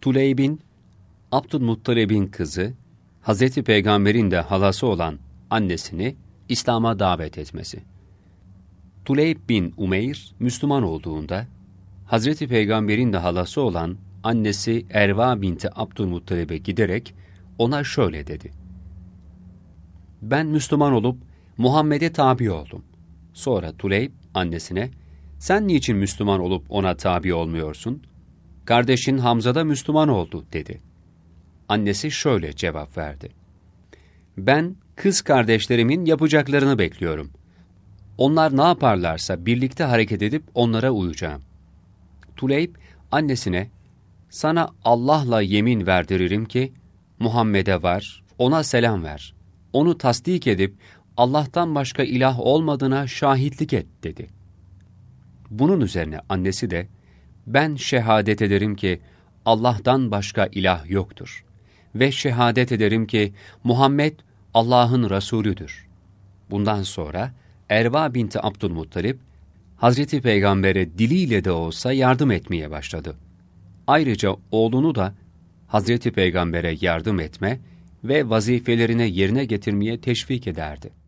Tuleyb'in, Abdülmuttalib'in kızı, Hazreti Peygamber'in de halası olan annesini İslam'a davet etmesi. Tuleyb bin Umeyr, Müslüman olduğunda, Hazreti Peygamber'in de halası olan annesi Erva binti Abdülmuttalib'e giderek ona şöyle dedi: "Ben Müslüman olup Muhammed'e tabi oldum." Sonra Tuleyb annesine, "Sen niçin Müslüman olup ona tabi olmuyorsun? Kardeşin Hamza da Müslüman oldu." dedi. Annesi şöyle cevap verdi: "Ben kız kardeşlerimin yapacaklarını bekliyorum. Onlar ne yaparlarsa birlikte hareket edip onlara uyacağım." Tuleyb annesine, "Sana Allah'la yemin verdiririm ki Muhammed'e var, ona selam ver. Onu tasdik edip Allah'tan başka ilah olmadığına şahitlik et." dedi. Bunun üzerine annesi de, "Ben şehadet ederim ki Allah'tan başka ilah yoktur ve şehadet ederim ki Muhammed Allah'ın Resulüdür." Bundan sonra Erva binti Abdülmuttalib, Hazreti Peygamber'e diliyle de olsa yardım etmeye başladı. Ayrıca oğlunu da Hazreti Peygamber'e yardım etme ve vazifelerine yerine getirmeye teşvik ederdi.